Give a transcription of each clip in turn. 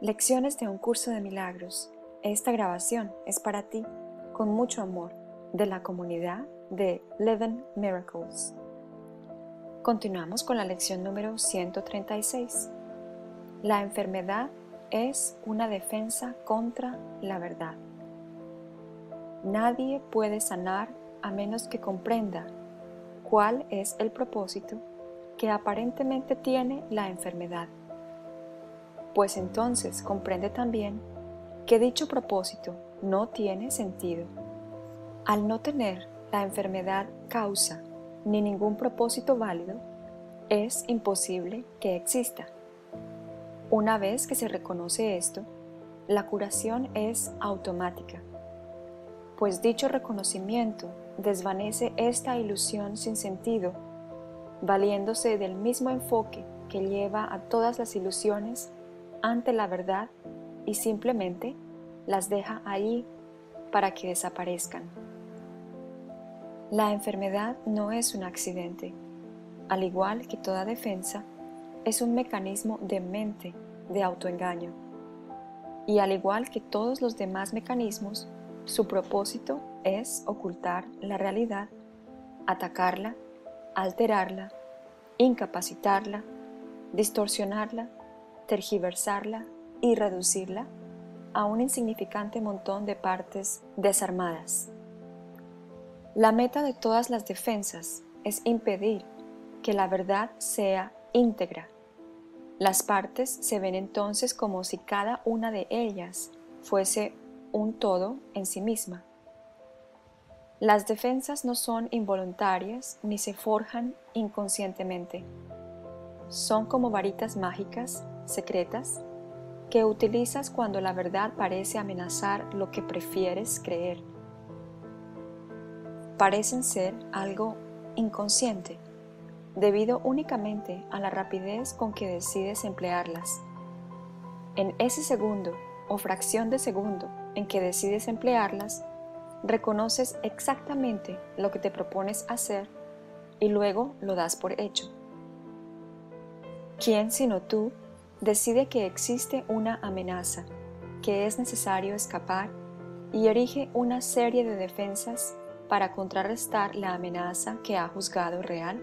Lecciones de un curso de milagros. Esta grabación es para ti, con mucho amor, de la comunidad de Living Miracles. Continuamos con la lección número 136. La enfermedad es una defensa contra la verdad. Nadie puede sanar a menos que comprenda cuál es el propósito que aparentemente tiene la enfermedad. Pues entonces comprende también que dicho propósito no tiene sentido. Al no tener la enfermedad causa ni ningún propósito válido, es imposible que exista. Una vez que se reconoce esto, la curación es automática, pues dicho reconocimiento desvanece esta ilusión sin sentido, valiéndose del mismo enfoque que lleva a todas las ilusiones ante la verdad y simplemente las deja allí para que desaparezcan. La enfermedad no es un accidente, al igual que toda defensa, es un mecanismo de mente de autoengaño. Y al igual que todos los demás mecanismos, su propósito es ocultar la realidad, atacarla, alterarla, incapacitarla, distorsionarla, tergiversarla y reducirla a un insignificante montón de partes desarmadas. La meta de todas las defensas es impedir que la verdad sea íntegra. Las partes se ven entonces como si cada una de ellas fuese un todo en sí misma. Las defensas no son involuntarias ni se forjan inconscientemente. Son como varitas mágicas, secretas, que utilizas cuando la verdad parece amenazar lo que prefieres creer. Parecen ser algo inconsciente, debido únicamente a la rapidez con que decides emplearlas. En ese segundo o fracción de segundo en que decides emplearlas, reconoces exactamente lo que te propones hacer y luego lo das por hecho. ¿Quién sino tú decide que existe una amenaza, que es necesario escapar y erige una serie de defensas para contrarrestar la amenaza que ha juzgado real?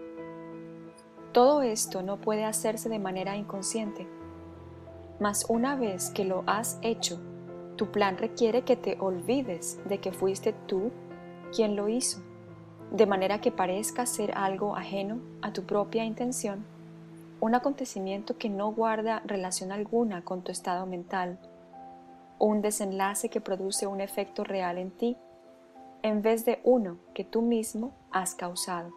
Todo esto no puede hacerse de manera inconsciente, mas una vez que lo has hecho, tu plan requiere que te olvides de que fuiste tú quien lo hizo, de manera que parezca ser algo ajeno a tu propia intención, un acontecimiento que no guarda relación alguna con tu estado mental, o un desenlace que produce un efecto real en ti, en vez de uno que tú mismo has causado.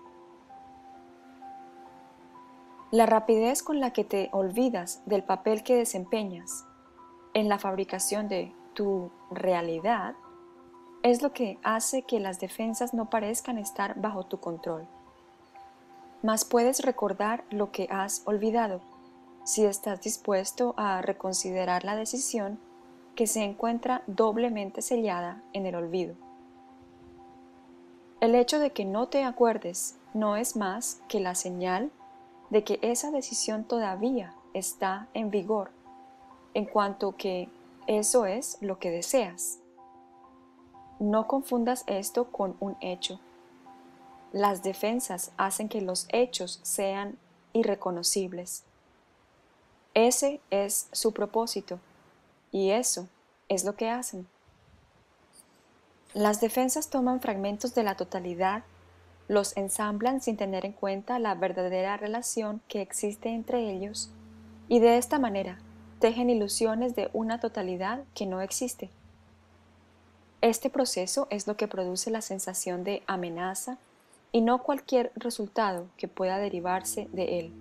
La rapidez con la que te olvidas del papel que desempeñas en la fabricación de tu realidad es lo que hace que las defensas no parezcan estar bajo tu control. Mas puedes recordar lo que has olvidado si estás dispuesto a reconsiderar la decisión que se encuentra doblemente sellada en el olvido. El hecho de que no te acuerdes no es más que la señal de que esa decisión todavía está en vigor, en cuanto que eso es lo que deseas. No confundas esto con un hecho. Las defensas hacen que los hechos sean irreconocibles. Ese es su propósito, y eso es lo que hacen. Las defensas toman fragmentos de la totalidad, los ensamblan sin tener en cuenta la verdadera relación que existe entre ellos, y de esta manera tejen ilusiones de una totalidad que no existe. Este proceso es lo que produce la sensación de amenaza y no cualquier resultado que pueda derivarse de él.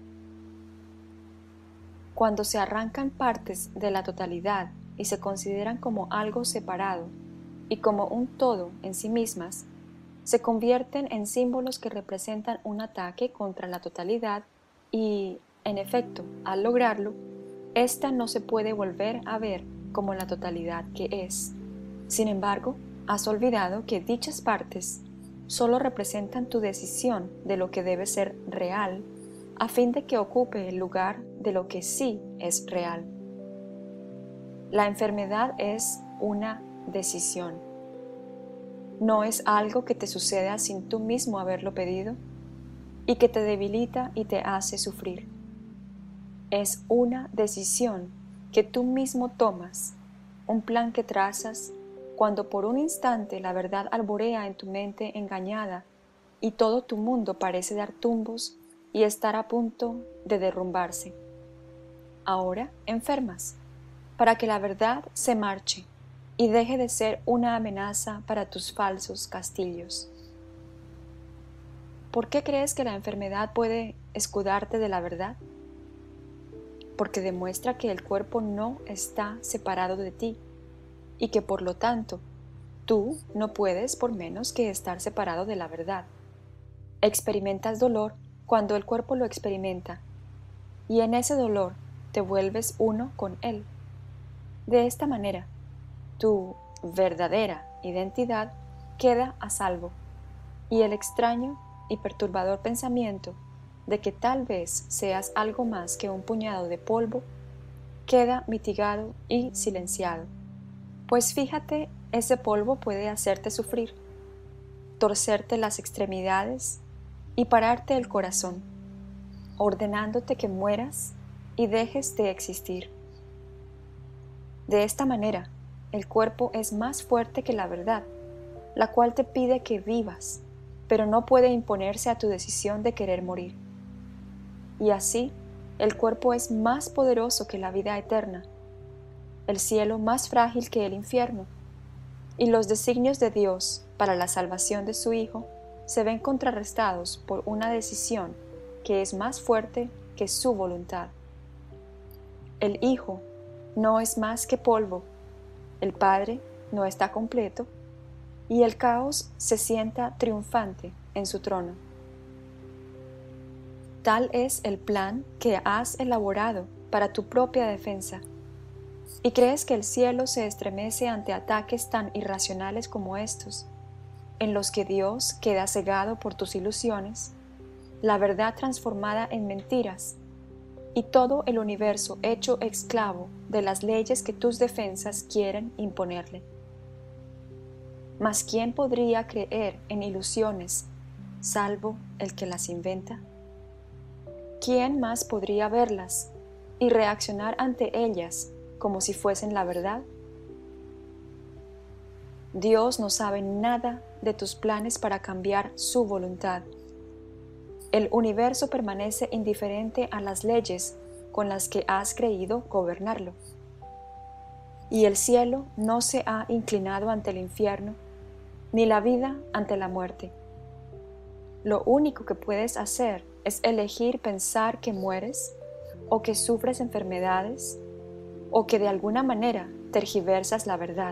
Cuando se arrancan partes de la totalidad y se consideran como algo separado y como un todo en sí mismas, se convierten en símbolos que representan un ataque contra la totalidad y, en efecto, al lograrlo, ésta no se puede volver a ver como la totalidad que es. Sin embargo, has olvidado que dichas partes solo representan tu decisión de lo que debe ser real, a fin de que ocupe el lugar de lo que sí es real. La enfermedad es una decisión. No es algo que te suceda sin tú mismo haberlo pedido y que te debilita y te hace sufrir. Es una decisión que tú mismo tomas, un plan que trazas cuando por un instante la verdad alborea en tu mente engañada y todo tu mundo parece dar tumbos y estar a punto de derrumbarse. Ahora enfermas, para que la verdad se marche y deje de ser una amenaza para tus falsos castillos. ¿Por qué crees que la enfermedad puede escudarte de la verdad? Porque demuestra que el cuerpo no está separado de ti y que por lo tanto tú no puedes por menos que estar separado de la verdad. Experimentas dolor cuando el cuerpo lo experimenta y en ese dolor te vuelves uno con él. De esta manera, tu verdadera identidad queda a salvo y el extraño y perturbador pensamiento de que tal vez seas algo más que un puñado de polvo queda mitigado y silenciado. Pues fíjate, ese polvo puede hacerte sufrir, torcerte las extremidades y pararte el corazón, ordenándote que mueras y dejes de existir. De esta manera, el cuerpo es más fuerte que la verdad, la cual te pide que vivas, pero no puede imponerse a tu decisión de querer morir. Y así, el cuerpo es más poderoso que la vida eterna, el cielo más frágil que el infierno, y los designios de Dios para la salvación de su Hijo se ven contrarrestados por una decisión que es más fuerte que su voluntad. El Hijo no es más que polvo, el Padre no está completo, y el caos se sienta triunfante en su trono. Tal es el plan que has elaborado para tu propia defensa, y crees que el cielo se estremece ante ataques tan irracionales como estos, en los que Dios queda cegado por tus ilusiones, la verdad transformada en mentiras, y todo el universo hecho esclavo de las leyes que tus defensas quieren imponerle. Mas ¿quién podría creer en ilusiones salvo el que las inventa? ¿Quién más podría verlas y reaccionar ante ellas como si fuesen la verdad? Dios no sabe nada de tus planes para cambiar su voluntad. El universo permanece indiferente a las leyes con las que has creído gobernarlo. Y el cielo no se ha inclinado ante el infierno, ni la vida ante la muerte. Lo único que puedes hacer es elegir pensar que mueres, o que sufres enfermedades, o que de alguna manera tergiversas la verdad.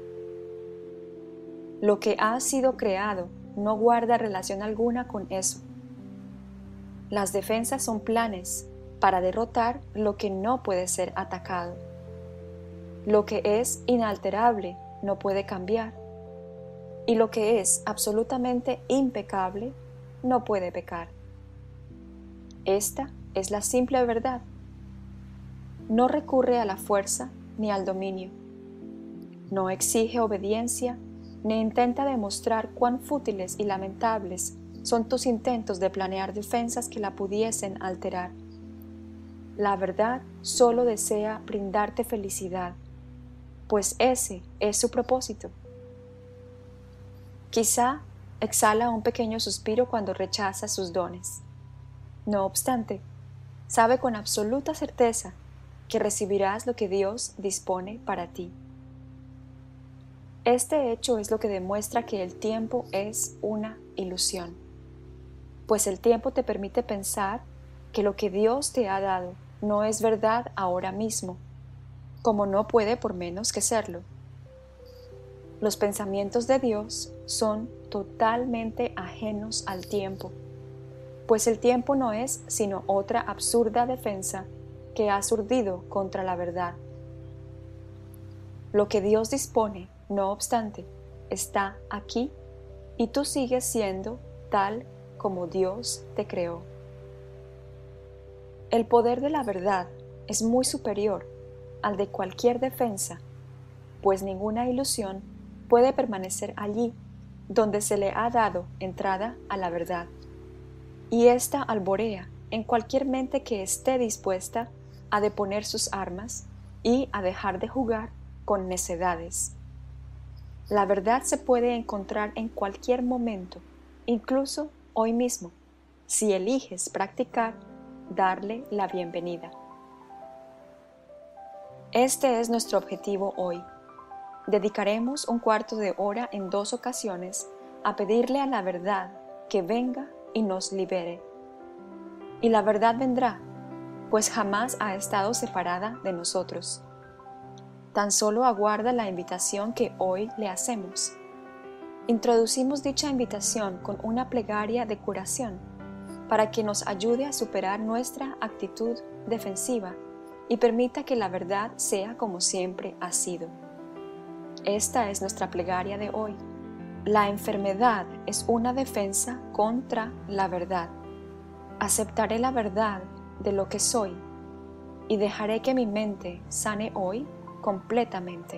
Lo que ha sido creado no guarda relación alguna con eso. Las defensas son planes para derrotar lo que no puede ser atacado. Lo que es inalterable no puede cambiar, y lo que es absolutamente impecable no puede pecar. Esta es la simple verdad. No recurre a la fuerza ni al dominio. No exige obediencia ni intenta demostrar cuán fútiles y lamentables son tus intentos de planear defensas que la pudiesen alterar. La verdad solo desea brindarte felicidad, pues ese es su propósito. Quizá exhala un pequeño suspiro cuando rechaza sus dones. No obstante, sabe con absoluta certeza que recibirás lo que Dios dispone para ti. Este hecho es lo que demuestra que el tiempo es una ilusión, pues el tiempo te permite pensar que lo que Dios te ha dado no es verdad ahora mismo, como no puede por menos que serlo. Los pensamientos de Dios son totalmente ajenos al tiempo, pues el tiempo no es sino otra absurda defensa que has urdido contra la verdad. Lo que Dios dispone, no obstante, está aquí y tú sigues siendo tal como Dios te creó. El poder de la verdad es muy superior al de cualquier defensa, pues ninguna ilusión puede permanecer allí donde se le ha dado entrada a la verdad, y ésta alborea en cualquier mente que esté dispuesta a deponer sus armas y a dejar de jugar con necedades. La verdad se puede encontrar en cualquier momento, incluso hoy mismo, si eliges practicar darle la bienvenida. Este es nuestro objetivo hoy. Dedicaremos un cuarto de hora en 2 ocasiones a pedirle a la verdad que venga y nos libere. Y la verdad vendrá, pues jamás ha estado separada de nosotros. Tan solo aguarda la invitación que hoy le hacemos. Introducimos dicha invitación con una plegaria de curación para que nos ayude a superar nuestra actitud defensiva y permita que la verdad sea como siempre ha sido. Esta es nuestra plegaria de hoy. La enfermedad es una defensa contra la verdad. Aceptaré la verdad de lo que soy y dejaré que mi mente sane hoy completamente.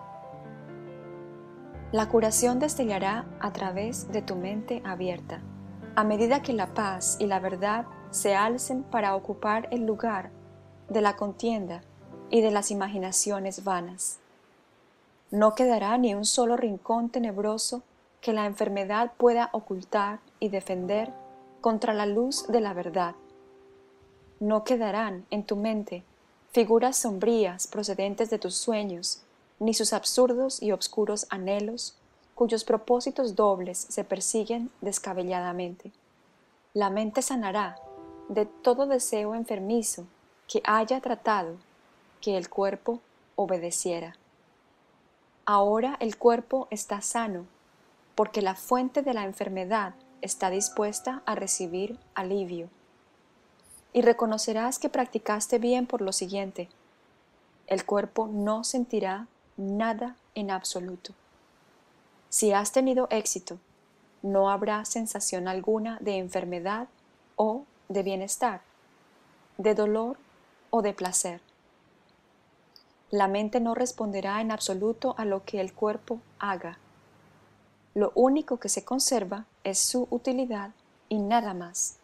La curación destellará a través de tu mente abierta, a medida que la paz y la verdad se alcen para ocupar el lugar de la contienda y de las imaginaciones vanas. No quedará ni un solo rincón tenebroso que la enfermedad pueda ocultar y defender contra la luz de la verdad. No quedarán en tu mente figuras sombrías procedentes de tus sueños, ni sus absurdos y obscuros anhelos, cuyos propósitos dobles se persiguen descabelladamente. La mente sanará de todo deseo enfermizo que haya tratado que el cuerpo obedeciera. Ahora el cuerpo está sano, porque la fuente de la enfermedad está dispuesta a recibir alivio. Y reconocerás que practicaste bien por lo siguiente: el cuerpo no sentirá nada en absoluto. Si has tenido éxito, no habrá sensación alguna de enfermedad o de bienestar, de dolor o de placer. La mente no responderá en absoluto a lo que el cuerpo haga. Lo único que se conserva es su utilidad y nada más.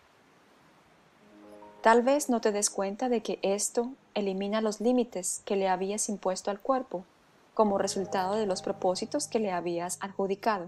Tal vez no te des cuenta de que esto elimina los límites que le habías impuesto al cuerpo como resultado de los propósitos que le habías adjudicado.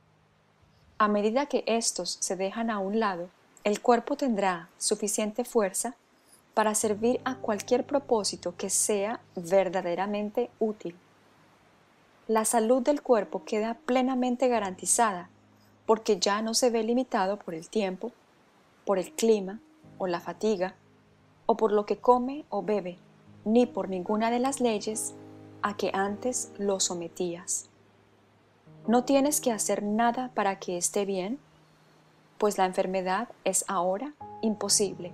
A medida que estos se dejan a un lado, el cuerpo tendrá suficiente fuerza para servir a cualquier propósito que sea verdaderamente útil. La salud del cuerpo queda plenamente garantizada porque ya no se ve limitado por el tiempo, por el clima o la fatiga, o por lo que come o bebe, ni por ninguna de las leyes a que antes lo sometías. No tienes que hacer nada para que esté bien, pues la enfermedad es ahora imposible.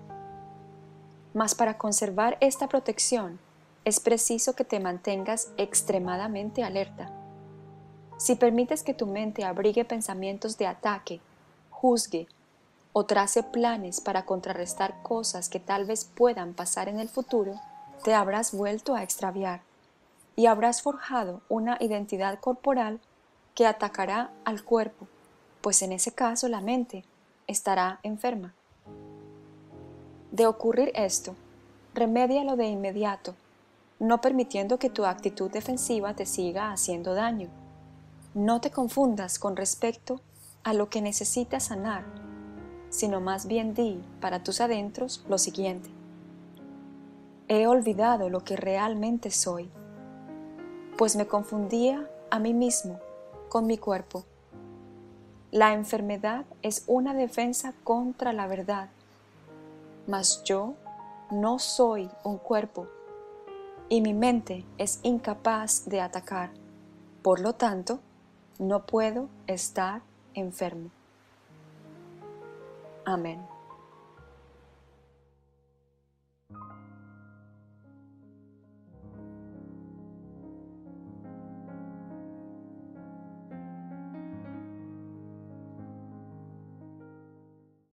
Mas para conservar esta protección es preciso que te mantengas extremadamente alerta. Si permites que tu mente abrigue pensamientos de ataque, juzgue o trace planes para contrarrestar cosas que tal vez puedan pasar en el futuro, te habrás vuelto a extraviar y habrás forjado una identidad corporal que atacará al cuerpo, pues en ese caso la mente estará enferma. De ocurrir esto, remédialo de inmediato, no permitiendo que tu actitud defensiva te siga haciendo daño. No te confundas con respecto a lo que necesitas sanar, sino más bien di para tus adentros lo siguiente: he olvidado lo que realmente soy, pues me confundía a mí mismo con mi cuerpo. La enfermedad es una defensa contra la verdad, mas yo no soy un cuerpo y mi mente es incapaz de atacar. Por lo tanto, no puedo estar enfermo. Amén.